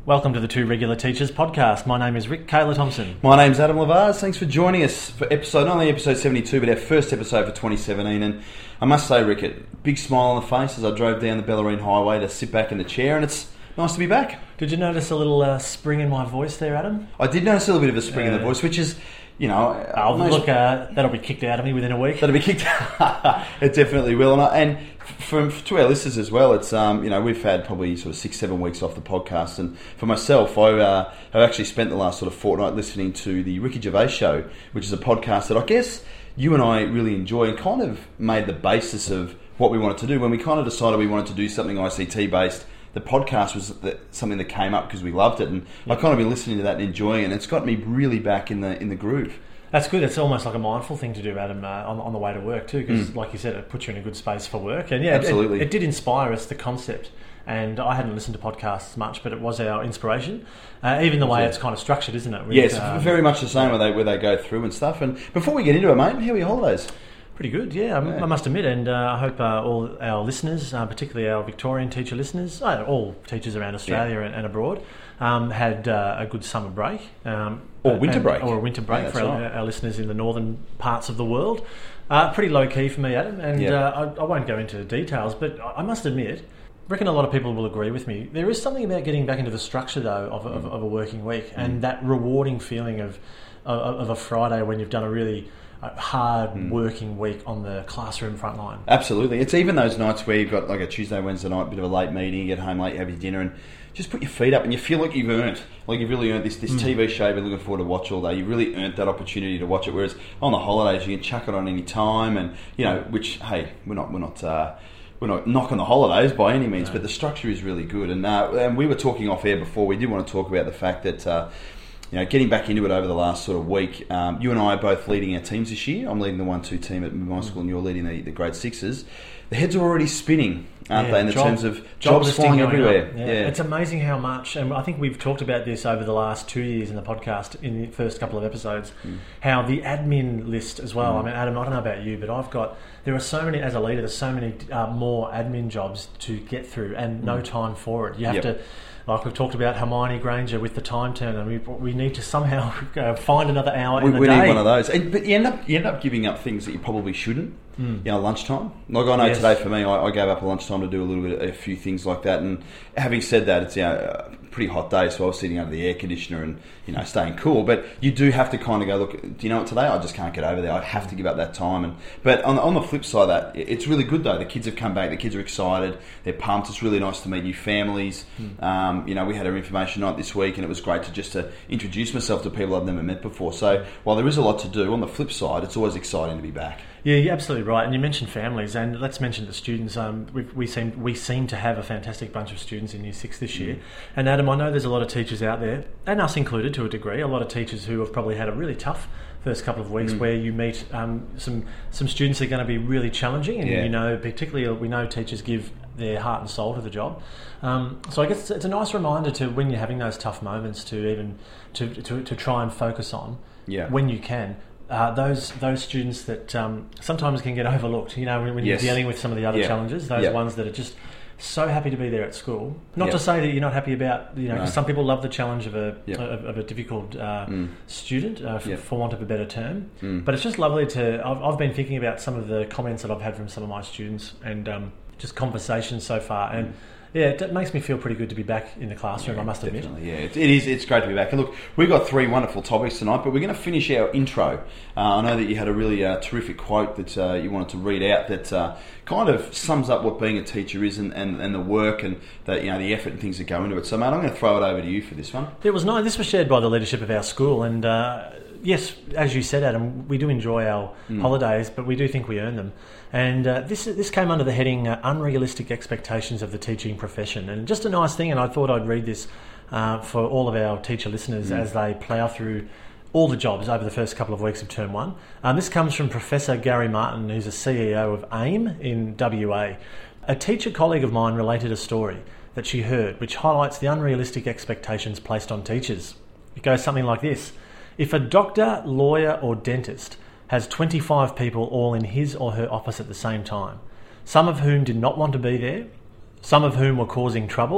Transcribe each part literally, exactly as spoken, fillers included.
Welcome to the Two Regular Teachers podcast. My name is Rick Kayla Thompson. My name's Adam Lavaz. Thanks for joining us for episode, not only episode seventy-two, but our first episode for twenty seventeen. And I must say, Rick, a big smile on the face as I drove down the Bellarine Highway to sit back in the chair, and it's nice to be back. Did you notice a little uh, spring in my voice there, Adam? I did notice a little bit of a spring uh, in the voice, which is, you know... Oh, most, look, uh, that'll be kicked out of me within a week. That'll be kicked out. It definitely will. And, I, and for, to our listeners as well, it's, um, you know, we've had probably sort of six, seven weeks off the podcast. And for myself, I uh, have actually spent the last sort of fortnight listening to the Ricky Gervais Show, which is a podcast that I guess you and I really enjoy and kind of made the basis of what we wanted to do. When we kind of decided we wanted to do something I C T-based, the podcast was the, something that came up because we loved it, and yep. I've kind of been listening to that and enjoying it, and it's got me really back in the in the groove. That's good. It's almost like a mindful thing to do, Adam, uh, on, on the way to work too, because mm. like you said, it puts you in a good space for work. And yeah, absolutely. It, it did inspire us, the concept. And I hadn't listened to podcasts much, but it was our inspiration. Uh, even the way yeah. it's kind of structured, isn't it? With, yes, um, very much the same where they where they go through and stuff. And before we get into it, mate, how are your holidays? Pretty good, yeah, yeah. I must admit, and uh, I hope uh, all our listeners, uh, particularly our Victorian teacher listeners, uh, all teachers around Australia yeah. and, and abroad, um, had uh, a good summer break. Um, or winter and, break. Or a winter break yeah, for our, right. our listeners in the northern parts of the world. Uh, pretty low-key for me, Adam, and yeah. uh, I, I won't go into details, but I must admit, I reckon a lot of people will agree with me. There is something about getting back into the structure, though, of, of, of a working week, mm. and that rewarding feeling of, of of a Friday when you've done a really hard mm. working week on the classroom front line. Absolutely. It's even those nights where you've got like a Tuesday, Wednesday night, bit of a late meeting, you get home late, you have your dinner, and just put your feet up and you feel like you've earned, like you've really earned this, this mm. T V show you've been looking forward to watch all day. You've really earned that opportunity to watch it, whereas on the holidays you can chuck it on any time, and you know, which, hey, we're not, we're not, uh, we're not knocking the holidays by any means, no. but the structure is really good. And, uh, and we were talking off air before, we did want to talk about the fact that uh, you know, getting back into it over the last sort of week, um, you and I are both leading our teams this year. I'm leading the one two team at my school, and you're leading the, the grade sixes. The heads are already spinning, aren't yeah, they, in the job, terms of job jobs flying everywhere. Yeah. Yeah. It's amazing how much, and I think we've talked about this over the last two years in the podcast, in the first couple of episodes, mm. how the admin list as well. Mm. I mean, Adam, I don't know about you, but I've got, there are so many, as a leader, there's so many uh, more admin jobs to get through and mm. no time for it. You have yep. to... Like we've talked about Hermione Granger with the time turner, we we need to somehow uh, find another hour we, in the we day. We need one of those, and, but you end up you end up giving up things that you probably shouldn't. Mm. You know, lunchtime. Like I know yes. today for me, I, I gave up a lunchtime to do a little bit, a few things like that. And having said that, it's you know, a pretty hot day, so I was sitting under the air conditioner and you know staying cool. But you do have to kind of go, look, do you know what, today I just can't get over there. I have to give up that time. And but on on the flip side of that, it's really good though. The kids have come back. The kids are excited. They're pumped. It's really nice to meet new families. Mm. Um, you know, we had our information night this week, and it was great to just to introduce myself to people I've never met before. So while there is a lot to do, on the flip side, it's always exciting to be back. Yeah, you're absolutely right. And you mentioned families, and let's mention the students. Um, we we seem we seem to have a fantastic bunch of students in Year Six this year. Mm. And Adam, I know there's a lot of teachers out there, and us included to a degree, a lot of teachers who have probably had a really tough first couple of weeks mm. where you meet um, some some students that are going to be really challenging, and yeah. you know, particularly we know teachers give their heart and soul to the job. Um, so I guess it's, it's a nice reminder to, when you're having those tough moments, to even to to, to try and focus on yeah. when you can. Uh, those those students that um, sometimes can get overlooked, you know, when, when yes. you're dealing with some of the other yeah. challenges, those yeah. ones that are just so happy to be there at school. Not yep. to say that you're not happy about, you know, because no. some people love the challenge of a yep. of, of a difficult uh, mm. student, uh, for, yep. for want of a better term. Mm. But it's just lovely to. I've, I've been thinking about some of the comments that I've had from some of my students and um, just conversations so far, and. Mm. Yeah, it makes me feel pretty good to be back in the classroom, yeah, I must admit. Definitely, yeah. It, it is, it's great to be back. And look, we've got three wonderful topics tonight, but we're going to finish our intro. Uh, I know that you had a really uh, terrific quote that uh, you wanted to read out that uh, kind of sums up what being a teacher is, and, and, and the work and the, you know, the effort and things that go into it. So, mate, I'm going to throw it over to you for this one. It was nice. This was shared by the leadership of our school, and uh, yes, as you said, Adam, we do enjoy our mm. holidays, but we do think we earn them. And uh, this this came under the heading uh, Unrealistic Expectations of the Teaching Profession. And just a nice thing, and I thought I'd read this uh, for all of our teacher listeners mm. as they plough through all the jobs over the first couple of weeks of term one. Um, this comes from Professor Gary Martin, who's a C E O of AIM in W A. A teacher colleague of mine related a story that she heard, which highlights the unrealistic expectations placed on teachers. It goes something like this. If a doctor, lawyer or dentist has twenty-five people all in his or her office at the same time, some of whom did not want to be there, some of whom were causing trouble,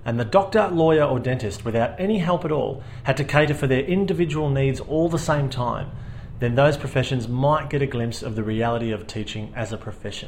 and the doctor, lawyer or dentist, without any help at all, had to cater for their individual needs all the same time, then those professions might get a glimpse of the reality of teaching as a profession.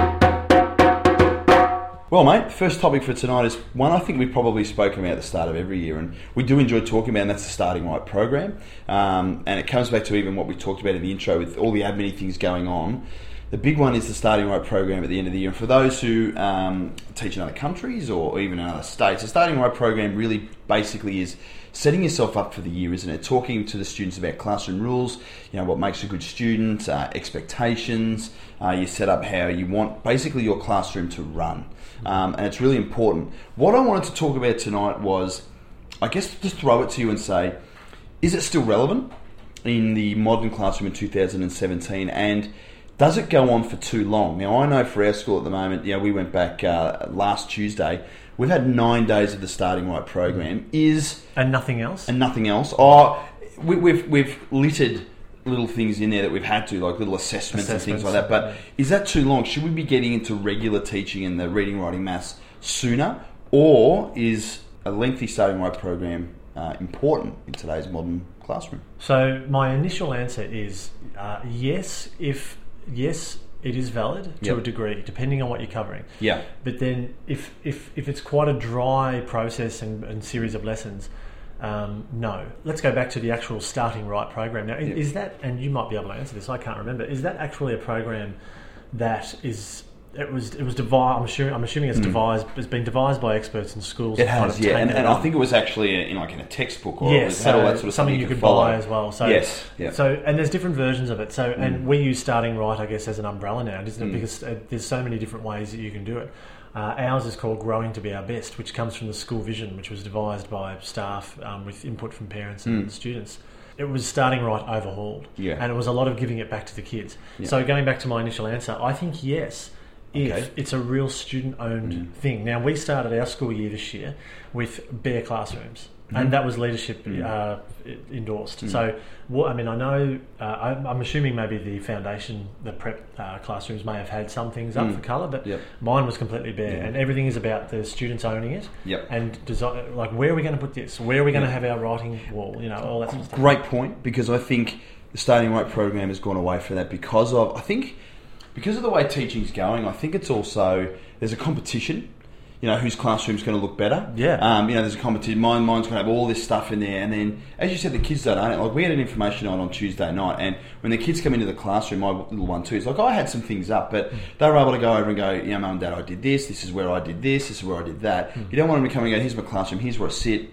Well, mate, first topic for tonight is one I think we've probably spoken about at the start of every year, and we do enjoy talking about, and that's the Starting Right program. Um, and it comes back to even what we talked about in the intro with all the admin things going on. The big one is the Starting Right program at the end of the year. And for those who um, teach in other countries or even in other states, the Starting Right program really basically is setting yourself up for the year, isn't it? Talking to the students about classroom rules, you know, what makes a good student, uh, expectations, uh, you set up how you want basically your classroom to run. Um, and it's really important. What I wanted to talk about tonight was, I guess, just throw it to you and say, is it still relevant in the modern classroom in two thousand seventeen? And does it go on for too long? Now, I know for our school at the moment, you know, we went back uh, last Tuesday. We've had nine days of the Starting Right program. Is and nothing else. And nothing else. Oh, we, we've we've littered little things in there that we've had to, like little assessments, assessments and things like that. But yeah. Is that too long? Should we be getting into regular teaching in the reading, writing, maths sooner, or is a lengthy Starting Right program uh, important in today's modern classroom? So my initial answer is uh, yes. If yes. It is valid to yep. a degree, depending on what you're covering. Yeah. But then, if if, if it's quite a dry process and, and series of lessons, um, no. Let's go back to the actual Starting Right program. Now, yep. is that, and you might be able to answer this, I can't remember, is that actually a program that is... It was it was devised. I'm assuming I'm assuming it's mm. devised. It's been devised by experts in schools. It has, kind of yeah, and, and I think it was actually in like in a textbook or yes, it had so all that sort of something you, you could could follow. buy as well. So yes, yeah. So and there's different versions of it. So mm. and we use Starting Right, I guess, as an umbrella now, isn't it? Mm. Because uh, there's so many different ways that you can do it. Uh, ours is called Growing to Be Our Best, which comes from the school vision, which was devised by staff um, with input from parents and mm. students. It was Starting Right overhauled, yeah. and it was a lot of giving it back to the kids. Yeah. So going back to my initial answer, I think yes. If okay. it's a real student-owned mm. thing. Now, we started our school year this year with bare classrooms, mm. and that was leadership mm. uh, endorsed. Mm. So, what I mean, I know, uh, I'm, I'm assuming maybe the foundation, the prep uh, classrooms may have had some things up mm. for colour, but yep. mine was completely bare, yeah. and everything is about the students owning it. Yep. And design, like, where are we going to put this? Where are we going to yep. have our writing wall? You know, all that sort of stuff. Great point, because I think the Starting Right program has gone away from that because of, I think... Because of the way teaching's going, I think it's also, there's a competition, you know, whose classroom's going to look better. Yeah. Um, you know, there's a competition, mine, mine's going to have all this stuff in there, and then, as you said, the kids don't own it. Like, we had an information on on Tuesday night, and when the kids come into the classroom, my little one too, it's like, I had some things up, but they were able to go over and go, you know, Mum and Dad, I did this, this is where I did this, this is where I did that. Mm. You don't want them to come and go, here's my classroom, here's where I sit.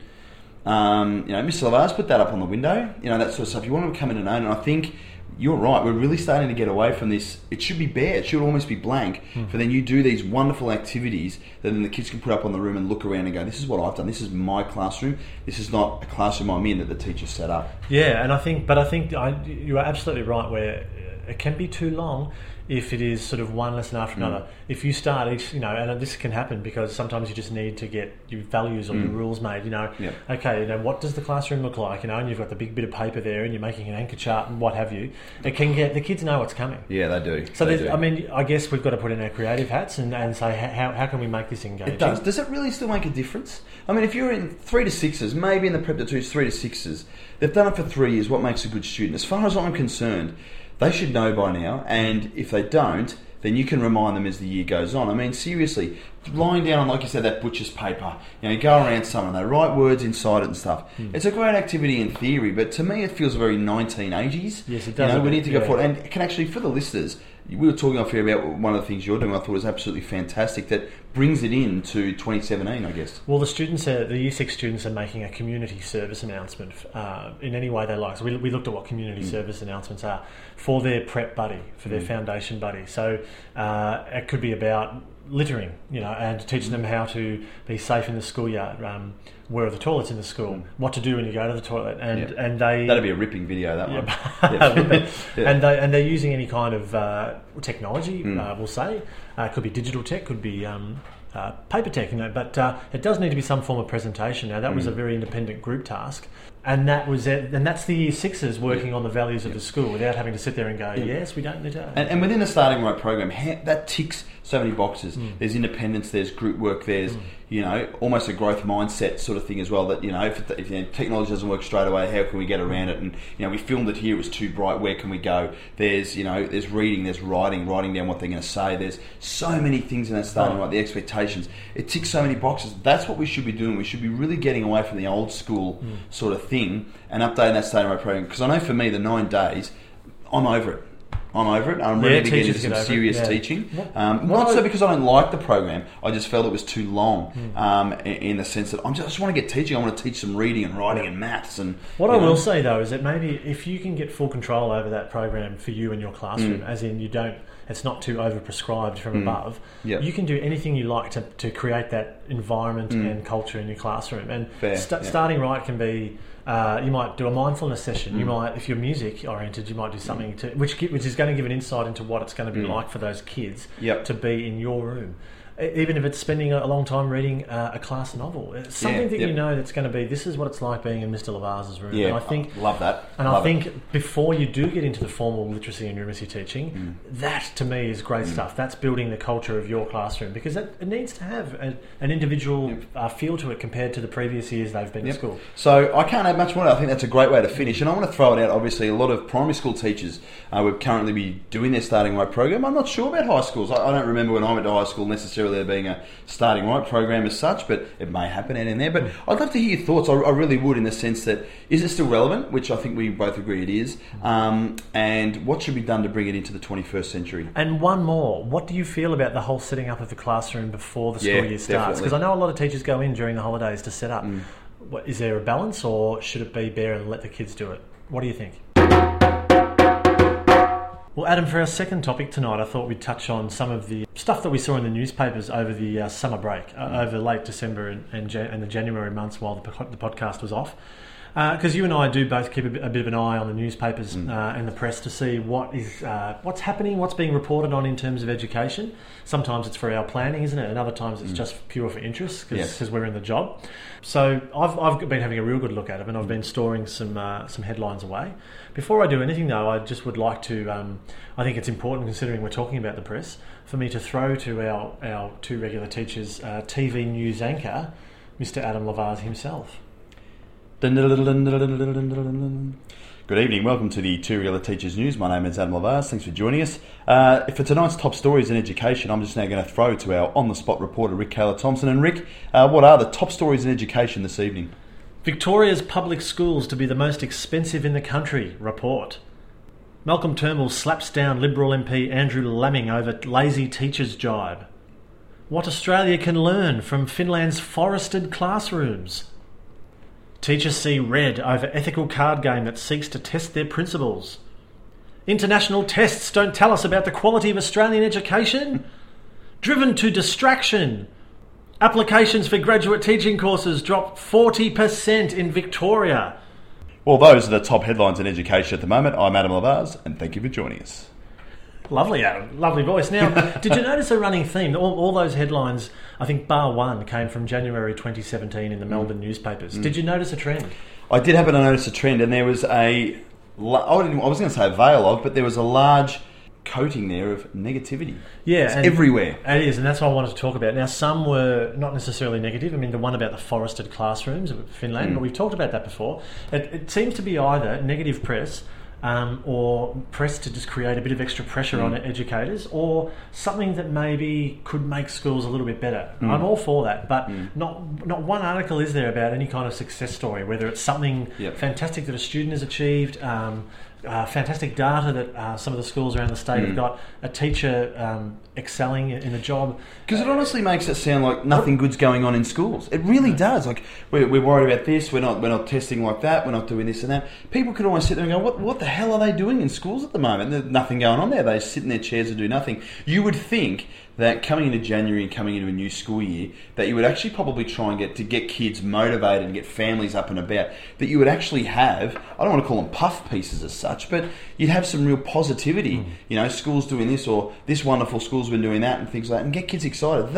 Um, you know, Mister Lavaz, put that up on the window, you know, that sort of stuff. You want them to come in and own it, and I think... You're right, we're really starting to get away from this. It should be bare, it should almost be blank, mm. for then you do these wonderful activities that then the kids can put up on the room and look around and go, this is what I've done, this is my classroom, this is not a classroom I'm in that the teacher set up. Yeah, and I think, but I think I, you are absolutely right where it can be too long if it is sort of one lesson after another. Mm. If you start each, you know, and this can happen because sometimes you just need to get your values or mm. your rules made, you know, yep. okay, you know, what does the classroom look like, you know, and you've got the big bit of paper there and you're making an anchor chart and what have you. It can get, the kids know what's coming. Yeah, they do. So, they do. I mean, I guess we've got to put in our creative hats and, and say, how, how can we make this engaging? It does. Does it really still make a difference? I mean, if you're in three to sixes, maybe in the prep to twos, three to sixes, they've done it for three years, what makes a good student? As far as I'm concerned, they should know by now, and if they don't, then you can remind them as the year goes on. I mean, seriously, lying down on, like you said, that butcher's paper, you know, you go around someone, they write words inside it and stuff. Mm. It's a great activity in theory, but to me it feels very nineteen eighties. Yes, it does. You know, we need to go yeah. forward. And it can actually, for the listeners, we were talking off here about one of the things you're doing, I thought was absolutely fantastic, that brings it into twenty seventeen, I guess. Well, the students, are, the Year six students are making a community service announcement uh, in any way they like. So we, we looked at what community mm. service announcements are for their prep buddy, for their mm. foundation buddy. So uh, it could be about littering, you know, and teaching them how to be safe in the schoolyard, um, where are the toilets in the school, mm. what to do when you go to the toilet, and yeah. and they that'd be a ripping video, that yeah, one. yeah. yeah. and they and they're using any kind of uh, technology, mm. uh, we'll say, uh, it could be digital tech, could be um, uh, paper tech, you know, but uh, it does need to be some form of presentation. Now that mm. was a very independent group task. And that was it, and that's the Year Sixes working yeah. on the values yeah. of the school without having to sit there and go, yeah. yes, we don't need to. And, and within the Starting Right program, that ticks so many boxes. Mm. There's independence, there's group work, there's mm. you know, almost a growth mindset sort of thing as well. That, you know, if, if you know, technology doesn't work straight away, how can we get around it? And, you know, we filmed it here, it was too bright, where can we go? There's, you know, there's reading, there's writing, writing down what they're going to say. There's so many things in that starting, right? The expectations. It ticks so many boxes. That's what we should be doing. We should be really getting away from the old school mm. sort of thing and updating that starting right program. Because I know for me, the nine days, I'm over it. I'm over it. I'm ready yeah, to get into some get serious yeah. teaching. Um, not so because I don't like the program. I just felt it was too long mm. um, in, in the sense that I'm just, I just want to get teaching. I want to teach some reading and writing and maths. And what I know. will say though is that maybe if you can get full control over that program for you and your classroom, mm. as in you don't, it's not too over-prescribed from mm. above, yep. you can do anything you like to, to create that environment mm. and culture in your classroom. And st- yeah. starting right can be, uh, you might do a mindfulness session. Mm. You might, if you're music-oriented, you might do something mm. to which which is going to give an insight into what it's going to be mm. like for those kids yep. to be in your room. Even if it's spending a long time reading uh, a class novel, it's something yeah, that yep. you know that's going to be. This is what it's like being in Mister Lavaz's room. Yeah, and I think I love that. And love I think it. before you do get into the formal literacy and numeracy teaching, mm. that to me is great mm. stuff. That's building the culture of your classroom because it, it needs to have a, an individual yep. uh, feel to it compared to the previous years they've been yep. at school. So I can't add much more. I think that's a great way to finish. And I want to throw it out. Obviously, a lot of primary school teachers uh, would currently be doing their starting right program. I'm not sure about high schools. I, I don't remember when I went to high school necessarily there being a starting right program as such, but it may happen out in there. But I'd love to hear your thoughts. I, I really would, in the sense that, is it still relevant, which I think we both agree it is, um, and what should be done to bring it into the twenty-first century? And one more, what do you feel about the whole setting up of the classroom before the school yeah, year starts? Because I know a lot of teachers go in during the holidays to set up. Mm. What, is there a balance, or should it be bare and let the kids do it? What do you think? Well, Adam, for our second topic tonight, I thought we'd touch on some of the stuff that we saw in the newspapers over the uh, summer break, uh, over late December and, and, Jan- and the January months while the, po- the podcast was off. Because uh, you and I do both keep a bit, a bit of an eye on the newspapers mm. uh, and the press to see what is uh, what's happening, what's being reported on in terms of education. Sometimes it's for our planning, isn't it? And other times it's mm. just pure for interest because yes. we're in the job. So I've I've been having a real good look at them, and I've been storing some uh, some headlines away. Before I do anything, though, I just would like to. Um, I think it's important, considering we're talking about the press, for me to throw to our our two regular teachers, uh, T V news anchor, Mister Adam Lavaz himself. Good evening, welcome to the Two Regular Teachers News. My name is Adam Lavaz, thanks for joining us. Uh, for tonight's top stories in education, I'm just now going to throw to our on-the-spot reporter, Rick Kaler-Thompson. And Rick, uh, what are the top stories in education this evening? Victoria's public schools to be the most expensive in the country, report. Malcolm Turnbull slaps down Liberal M P Andrew Laming over lazy teachers' jibe. What Australia can learn from Finland's forested classrooms. Teachers see red over ethical card game that seeks to test their principles. International tests don't tell us about the quality of Australian education. Driven to distraction. Applications for graduate teaching courses drop forty percent in Victoria. Well, those are the top headlines in education at the moment. I'm Adam Lavaz, and thank you for joining us. Lovely, Adam. Lovely voice. Now, did you notice a running theme? All, all those headlines, I think bar one, came from January twenty seventeen in the Melbourne mm. newspapers. Mm. Did you notice a trend? I did happen to notice a trend, and there was a... I, didn't, I was going to say a veil of, but there was a large coating there of negativity. Yeah. It's everywhere. It is, and that's what I wanted to talk about. Now, some were not necessarily negative. I mean, the one about the forested classrooms of Finland, mm. but we've talked about that before. It, it seems to be either negative press... Um, or press to just create a bit of extra pressure mm. on educators, or something that maybe could make schools a little bit better. Mm. I'm all for that, but mm. not not one article is there about any kind of success story, whether it's something yep. fantastic that a student has achieved, um, uh, fantastic data that uh, some of the schools around the state mm. have got, a teacher um, excelling in a job. Because it honestly makes it sound like nothing good's going on in schools. It really yeah. does. Like we're, we're worried about this. We're not. We're not testing like that. We're not doing this and that. People could almost sit there and go, "What? What the hell are they doing in schools at the moment? There's nothing going on there. They sit in their chairs and do nothing." You would think that coming into January and coming into a new school year, that you would actually probably try and get to get kids motivated and get families up and about. That you would actually have, I don't want to call them puff pieces as such, but you'd have some real positivity. Mm. You know, schools doing this, or this wonderful school's been doing that, and things like that, and get kids excited. That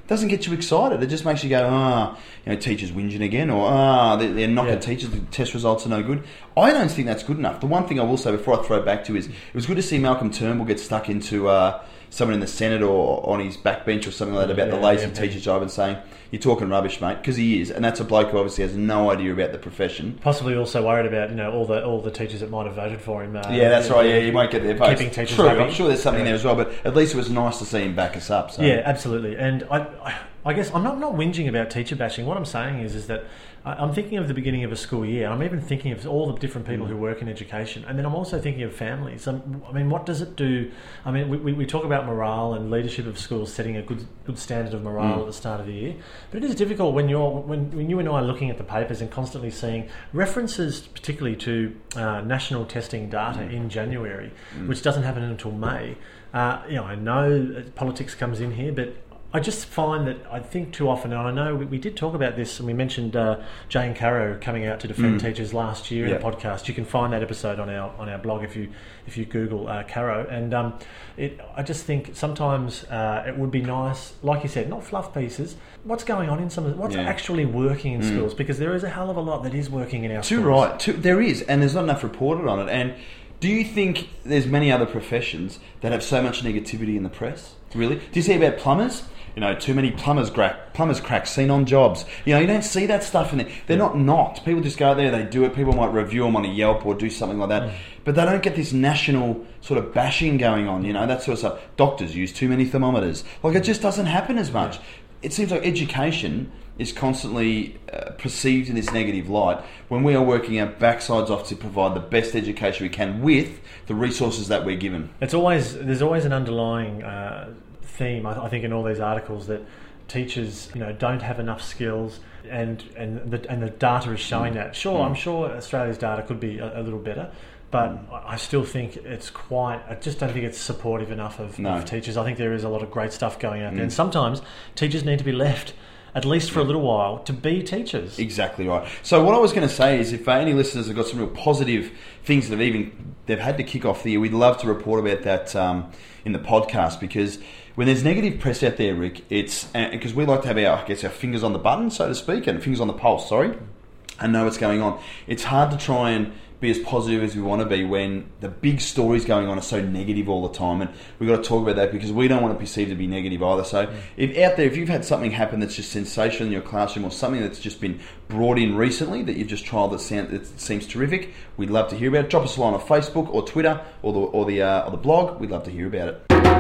doesn't get you excited. It just makes you go, ah, you know, teachers whinging again, or ah, they're, they're knocking yeah. teachers, the test results are no good. I don't think that's good enough. The one thing I will say before I throw it back to is, it was good to see Malcolm Turnbull get stuck into uh, someone in the Senate or on his backbench or something like that about yeah, the lazy yeah, teacher job and saying, you're talking rubbish, mate, because he is, and that's a bloke who obviously has no idea about the profession. Possibly also worried about, you know, all the all the teachers that might have voted for him. Uh, yeah, that's right. Yeah, you won't get their votes. Keeping teachers True, happy. I'm sure there's something yeah. there as well, but at least it was nice to see him back us up. So. Yeah, absolutely. And I, I, I guess I'm not, not whinging about teacher bashing. What I'm saying is, is that I'm thinking of the beginning of a school year. I'm even thinking of all the different people mm. who work in education, and then I'm also thinking of families. Um, I mean, what does it do? I mean, we, we talk about morale and leadership of schools setting a good good standard of morale mm. at the start of the year, but it is difficult when you're when, when you and I are looking at the papers and constantly seeing references, particularly to uh, national testing data mm. in January, mm. which doesn't happen until May. Uh, you know, I know politics comes in here, but I just find that I think too often, and I know we, we did talk about this, and we mentioned uh, Jane Caro coming out to defend mm. teachers last year yeah. in a podcast. You can find that episode on our on our blog if you if you Google uh, Caro. And um, it, I just think sometimes uh, it would be nice, like you said, not fluff pieces. What's going on in some of what's yeah. actually working in mm. schools? Because there is a hell of a lot that is working in our too schools. Right, too, there is, and there's not enough reported on it. And do you think there's many other professions that have so much negativity in the press? Really? Do you see about plumbers? You know, too many plumbers crack, plumbers crack, seen on jobs. You know, you don't see that stuff in there. They're not knocked. People just go out there, they do it. People might review them on a Yelp or do something like that. Mm. But they don't get this national sort of bashing going on, you know, that sort of stuff. Doctors use too many thermometers. Like, it just doesn't happen as much. Yeah. It seems like education is constantly uh, perceived in this negative light when we are working our backsides off to provide the best education we can with the resources that we're given. It's always, there's always an underlying Uh, theme, I think, in all these articles that teachers, you know, don't have enough skills, and and the and the data is showing mm. that. Sure, mm. I'm sure Australia's data could be a, a little better, but mm. I still think it's quite. I just don't think it's supportive enough of, no. of teachers. I think there is a lot of great stuff going out mm. there, and sometimes teachers need to be left, at least for a little while, to be teachers. Exactly right. So what I was going to say is, if any listeners have got some real positive things that have even they've had to kick off the year, we'd love to report about that um, in the podcast, because when there's negative press out there, Rick, it's because we like to have our, I guess, our fingers on the button, so to speak, and fingers on the pulse, sorry, and know what's going on. It's hard to try and be as positive as we want to be when the big stories going on are so negative all the time, and we've got to talk about that because we don't want to perceive to be negative either. So if out there, if you've had something happen that's just sensational in your classroom, or something that's just been brought in recently that you've just trialled that, sound, that seems terrific, we'd love to hear about it. Drop us a line on Facebook or Twitter or the or the uh, or the blog. We'd love to hear about it.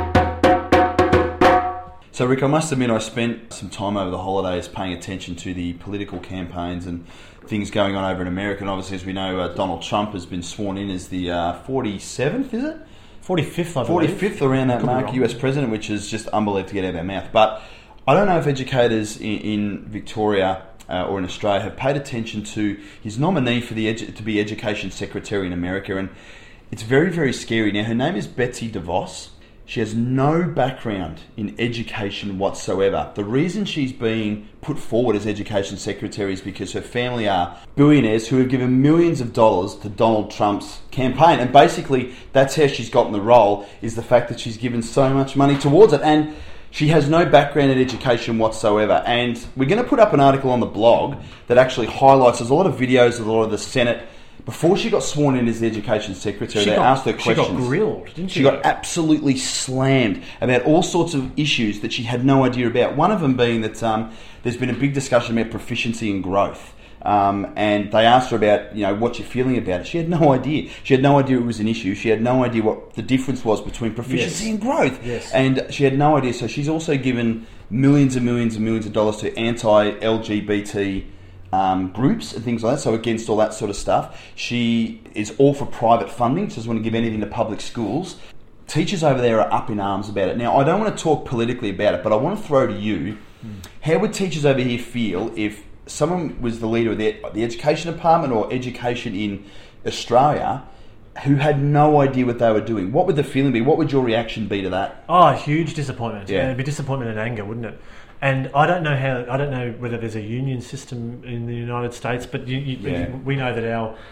So, Rick, I must admit I spent some time over the holidays paying attention to the political campaigns and things going on over in America. And obviously, as we know, uh, Donald Trump has been sworn in as the uh, forty-seventh, is it? forty-fifth, I believe. forty-fifth, around that mark, U S president, which is just unbelievable to get out of our mouth. But I don't know if educators in, in Victoria uh, or in Australia have paid attention to his nominee for the edu- to be Education Secretary in America. And it's very, very scary. Now, her name is Betsy DeVos. She has no background in education whatsoever. The reason she's being put forward as Education Secretary is because her family are billionaires who have given millions of dollars to Donald Trump's campaign. And basically, that's how she's gotten the role, is the fact that she's given so much money towards it. And she has no background in education whatsoever. And we're going to put up an article on the blog that actually highlights, there's a lot of videos of a lot of the Senate. Before she got sworn in as the Education Secretary, she they got, asked her questions. She got grilled, didn't she? She got absolutely slammed about all sorts of issues that she had no idea about. One of them being that um, there's been a big discussion about proficiency and growth. Um, and they asked her about, you know, what you're feeling about it. She had no idea. She had no idea it was an issue. She had no idea what the difference was between proficiency yes. and growth. Yes. And she had no idea. So she's also given millions and millions and millions of dollars to anti-L G B T Um, groups and things like that, so against all that sort of stuff. She is all for private funding, so doesn't want to give anything to public schools. Teachers over there are up in arms about it. Now, I don't want to talk politically about it, but I want to throw to you, mm. how would teachers over here feel if someone was the leader of the, the education department or education in Australia who had no idea what they were doing? What would the feeling be? What would your reaction be to that? Oh, huge disappointment. Yeah. It'd be disappointment and anger, wouldn't it? And I don't know how. I don't know whether there's a union system in the United States, but you, you, yeah. we know that our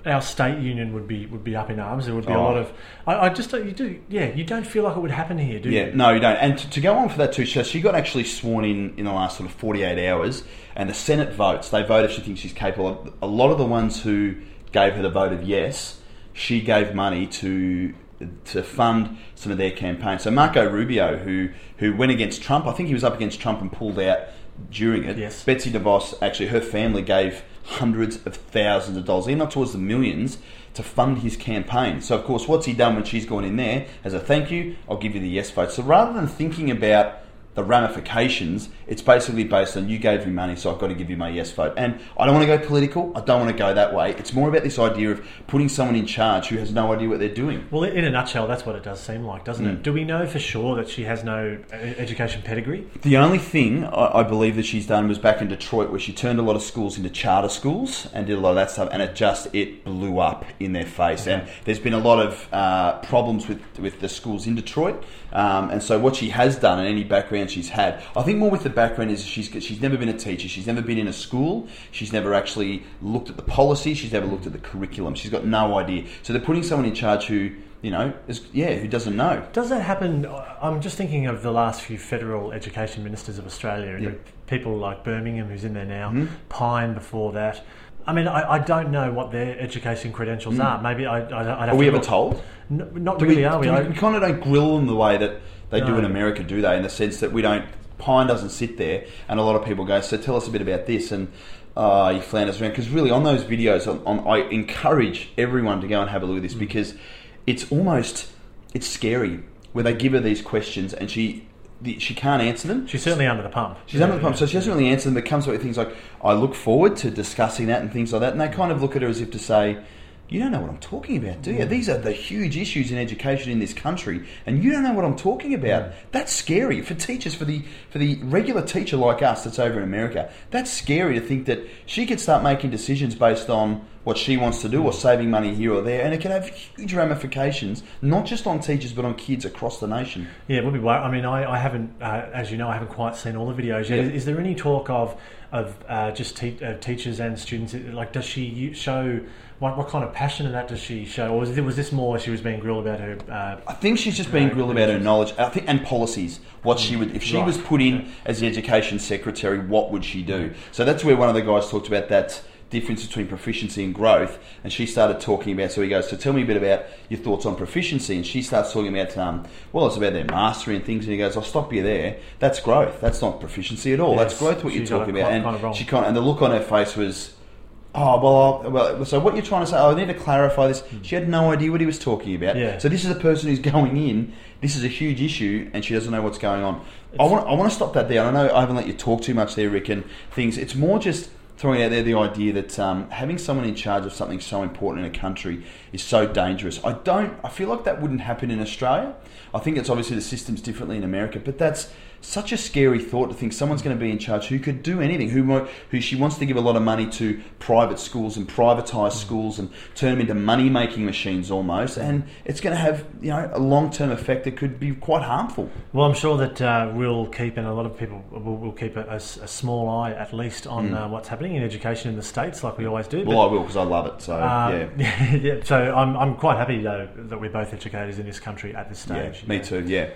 our state union would be would be up in arms. There would be Oh. a lot of. I, I just don't. You do. Yeah, you don't feel like it would happen here, do Yeah, you? no, you don't. And to, to go on for that too, so she got actually sworn in in the last sort of forty-eight hours, and the Senate votes. They vote if she thinks she's capable of. A lot of the ones who gave her the vote of yes, she gave money to to fund some of their campaign. So Marco Rubio, who who went against Trump, I think he was up against Trump and pulled out during it. Yes. Betsy DeVos, actually, her family gave hundreds of thousands of dollars, even up towards the millions, to fund his campaign. So, of course, what's he done when she's gone in there? As a thank you, I'll give you the yes vote. So rather than thinking about the ramifications, it's basically based on you gave me money, so I've got to give you my yes vote. And I don't want to go political. I don't want to go that way. It's more about this idea of putting someone in charge who has no idea what they're doing. Well, in a nutshell, that's what it does seem like, doesn't Mm. it? Do we know for sure that she has no uh, education pedigree? The only thing I, I believe that she's done was back in Detroit, where she turned a lot of schools into charter schools and did a lot of that stuff, and it just it blew up in their face. Okay. And there's been a lot of uh, problems with with the schools in Detroit. Um, and so what she has done, and any background she's had, I think more with the background is she's she's never been a teacher. She's never been in a school. She's never actually looked at the policy. She's never looked at the curriculum. She's got no idea. So they're putting someone in charge who, you know, is, yeah, who doesn't know. Does that happen? I'm just thinking of the last few federal education ministers of Australia. You know, people like Birmingham, who's in there now, Mm-hmm. Pine before that. I mean, I, I don't know what their education credentials Mm. are. Maybe I, I, I'd have Are we to ever look. told? No, not Do really, we, are we? do we, I- we kind of don't grill them the way that they do No. in America, do they? In the sense that we don't, Pine doesn't sit there, and a lot of people go, so tell us a bit about this, and uh, you flanders around. Because really, on those videos, on, on, I encourage everyone to go and have a look at this, Mm. because it's almost, it's scary, where they give her these questions, and she the, she can't answer them. She's certainly under the pump. She's under the pump, so she doesn't really answer them, but comes up with things like, I look forward to discussing that and things like that, and they kind of look at her as if to say, you don't know what I'm talking about, do you? These are the huge issues in education in this country, and you don't know what I'm talking about. That's scary for teachers, for the for the regular teacher like us that's over in America. That's scary to think that she could start making decisions based on what she wants to do or saving money here or there, and it can have huge ramifications, not just on teachers but on kids across the nation. Yeah, it would be. wor- I mean, I, I haven't, uh, as you know, I haven't quite seen all the videos yet. Yeah. Is, is there any talk of of uh, just te- uh, teachers and students? Like, does she u- show what what kind of passion in that does she show, or was, it, was this more she was being grilled about her? Uh, I think she's just being Right, grilled about her knowledge, I think, and policies. What she would, if she Right. was put in as the education secretary, what would she do? So that's where one of the guys talked about that difference between proficiency and growth, and she started talking about. So he goes, "So tell me a bit about your thoughts on proficiency." And she starts talking about, um, well, it's about their mastery and things. And he goes, "I'll stop you there. That's growth. That's not proficiency at all. Yes, That's growth. What you're she's got talking it about." quite- And kind of wrong. she kind of, and the look on her face was, oh, well, well, so what you're trying to say, oh, I need to clarify this. She had no idea what he was talking about. Yeah. So this is a person who's going in, this is a huge issue, and she doesn't know what's going on. I want, I want to stop that there. I know I haven't let you talk too much there, Rick, and things. It's more just throwing out there the idea that um, having someone in charge of something so important in a country is so dangerous. I don't, I feel like that wouldn't happen in Australia. I think it's obviously the system's differently in America, but that's such a scary thought to think someone's going to be in charge who could do anything, who mo- who she wants to give a lot of money to private schools and privatise schools and turn them into money-making machines almost, and it's going to have, you know, a long-term effect that could be quite harmful. Well, I'm sure that uh, we'll keep, and a lot of people will, will keep a, a s- a small eye at least on Mm. uh, what's happening in education in the States, like we always do. Well, I will, because I love it, so Uh, yeah. yeah. So I'm I'm quite happy though that we're both educators in this country at this Yeah, stage. me Yeah. too, yeah.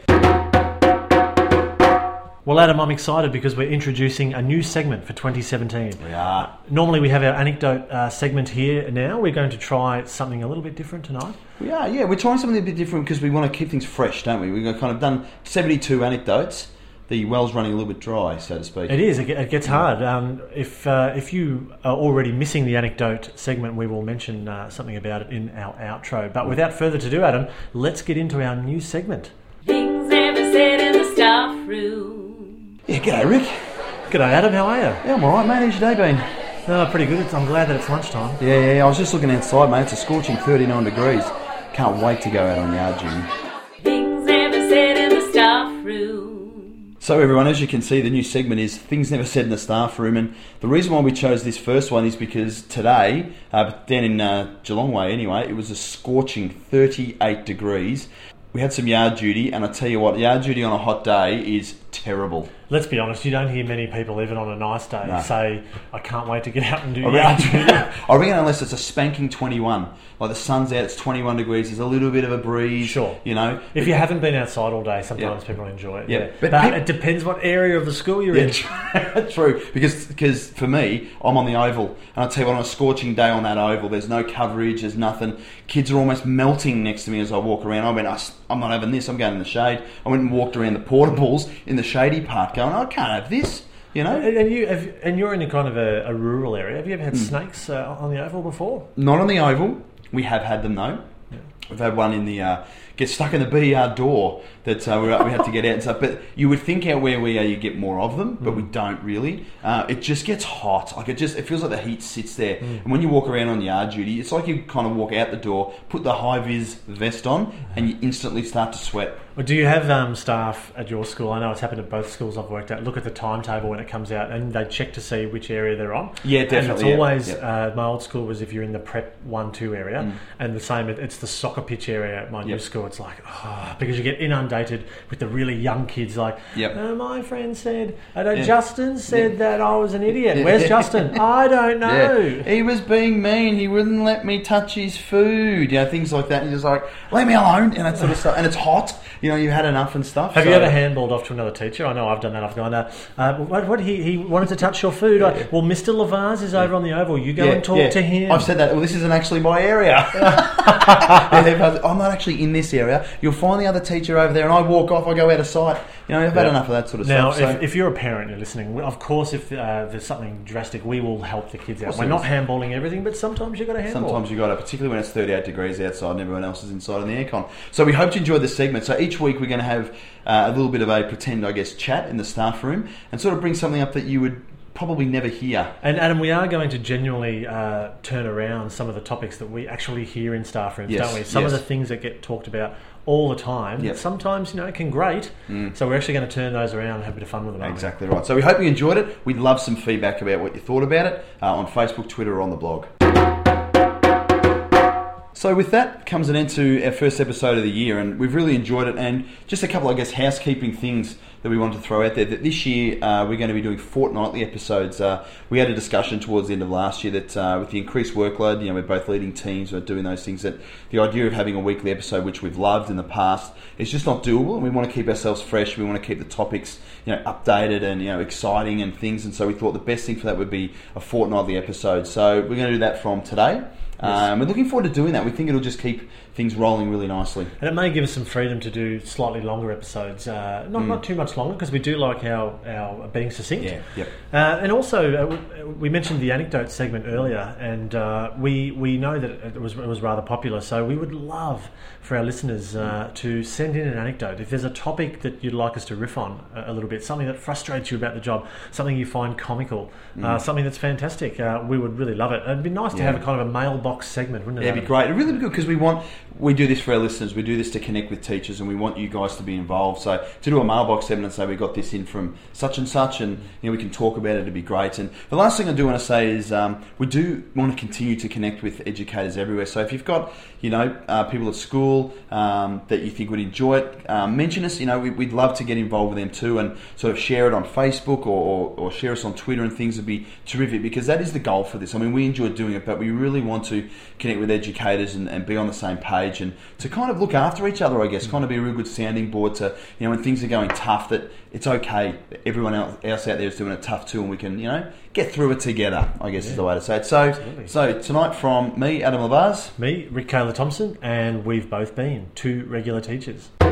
Well, Adam, I'm excited because we're introducing a new segment for twenty seventeen. We are. Normally we have our anecdote uh, segment here. Now we're going to try something a little bit different tonight. We are, yeah. We're trying something a bit different because we want to keep things fresh, don't we? We've kind of done seventy-two anecdotes. The well's running a little bit dry, so to speak. It is. It, get- it gets hard. Um, if uh, if you are already missing the anecdote segment, we will mention uh, something about it in our outro. But without further ado, Adam, let's get into our new segment. Things never said in the staff room. Yeah, g'day, Rick. G'day, Adam. How are you? Yeah, I'm alright, mate. How's your day been? Oh, pretty good. It's, I'm glad that it's lunchtime. Yeah, yeah, yeah. I was just looking outside, mate. It's a scorching thirty-nine degrees. Can't wait to go out on yard gym. Things never said in the staff room. So everyone, as you can see, the new segment is Things Never Said in the Staff Room, and the reason why we chose this first one is because today, uh, down in uh, Geelong Way anyway, it was a scorching thirty-eight degrees. We had some yard duty, and I tell you what, yard duty on a hot day is terrible. let's be honest, you don't hear many people, even on a nice day, No. say, I can't wait to get out and do I yard reckon, duty. I reckon unless it's a spanking twenty-one, like the sun's out, it's twenty-one degrees, there's a little bit of a breeze, Sure. you know. If you haven't been outside all day, sometimes Yeah. people enjoy it. Yeah. Yeah. But But, peop- it depends what area of the school you're in. Yeah, true. Because because for me, I'm on the oval, and I tell you what, on a scorching day on that oval, there's no coverage, there's nothing. Kids are almost melting next to me as I walk around. I went, I'm not having this. I'm going in the shade. I went and walked around the portables in the shady part, going, I can't have this. You know, And and you have, and you're in a kind of a, a rural area. Have you ever had Hmm. snakes uh, on the oval before? not on the oval. We have had them though. Yeah. We've had one in the uh, get stuck in the B R door that uh, we we had to get out and stuff. But you would think out where we are, you get more of them, but we don't really. Uh, it just gets hot. Like it just, it feels like the heat sits there. And when you walk around on yard duty, it's like you kind of walk out the door, put the high vis vest on, and you instantly start to sweat. Well, do you have um, staff at your school? I know it's happened at both schools I've worked at. Look at the timetable when it comes out, and they check to see which area they're on. Yeah, And definitely. it's yeah, always yeah. uh, my old school was if you're in the prep one two area, Mm. and the same. it- It's the soccer pitch area at my new Yep. school. It's like oh, because you get inundated with the really young kids. Like, Yep. uh, my friend said, I know Yeah. Justin said Yeah. that I was an idiot. Yeah. Where's Justin? I don't know. Yeah. He was being mean. He wouldn't let me touch his food. You know, things like that. And you're just like, leave me alone, and that sort of stuff. And it's hot. You know, you've had enough and stuff. Have so- you ever handballed off to another teacher? I know I've done that. I've gone, uh, uh, what, what he, he wanted to touch your food. Yeah. I, well, Mister Lavaz is over on the oval. You go Yeah, and talk yeah. to him. I've said that. Well, this isn't actually my area. Yeah, they've had- I'm not actually in this area. You'll find the other teacher over there, and I walk off. I go out of sight. You know, I've had Yeah. enough of that sort of Now, stuff. if, So. if you're a parent and you're listening, we- of course, if uh, there's something drastic, we will help the kids out. course We're there not is. handballing everything, but sometimes you've got to handball. Sometimes you got to, particularly when it's thirty-eight degrees outside and everyone else is inside in the aircon. So we hope you enjoyed this segment. So each week we're going to have uh, a little bit of a pretend, I guess, chat in the staff room and sort of bring something up that you would probably never hear. And Adam, we are going to genuinely uh, turn around some of the topics that we actually hear in staff rooms, Yes, don't we? Some yes. of the things that get talked about all the time, Yep. sometimes, you know, can grate. Mm. So we're actually going to turn those around and have a bit of fun with them. aren't we? Exactly right. So we hope you enjoyed it. We'd love some feedback about what you thought about it uh, on Facebook, Twitter, or on the blog. So with that comes an end to our first episode of the year, and we've really enjoyed it. And just a couple, I guess, housekeeping things that we wanted to throw out there. That this year uh, we're going to be doing fortnightly episodes. Uh, we had a discussion towards the end of last year that uh, with the increased workload, you know, we're both leading teams, we're doing those things. That the idea of having a weekly episode, which we've loved in the past, is just not doable. And we want to keep ourselves fresh. We want to keep the topics, you know, updated and you know exciting and things. And so we thought the best thing for that would be a fortnightly episode. So we're going to do that from today. Um, we're looking forward to doing that. We think it'll just keep things rolling really nicely. And it may give us some freedom to do slightly longer episodes. Uh, not Mm. not too much longer, because we do like our, our being succinct. Yeah, yep. Uh, and also, uh, we, we mentioned the anecdote segment earlier, and uh, we we know that it was it was rather popular. So we would love for our listeners uh, to send in an anecdote. If there's a topic that you'd like us to riff on a, a little bit, something that frustrates you about the job, something you find comical, uh, something that's fantastic, uh, we would really love it. It'd be nice to Yeah. have a kind of a mailbox segment, wouldn't it? Yeah, it'd be great. It'd really be good because we want we do this for our listeners. We do this to connect with teachers, and we want you guys to be involved. So to do a mailbox segment and say we got this in from such and such, and you know we can talk about it. It'd be great. And the last thing I do want to say is um, we do want to continue to connect with educators everywhere. So if you've got you know uh, people at school um, that you think would enjoy it, um, mention us. You know we, we'd love to get involved with them too, and sort of share it on Facebook or, or, or share us on Twitter and things. Would be terrific because that is the goal for this. I mean we enjoy doing it, but we really want to connect with educators and, and be on the same page and to kind of look after each other, I guess, kind of be a real good sounding board to, you know, when things are going tough, that it's okay. Everyone else out there is doing it tough too, and we can, you know, get through it together, I guess Yeah. is the way to say it. So, Absolutely. so tonight from me, Adam Lavaz. Me, Rick Kayla Thompson, and we've both been two regular teachers.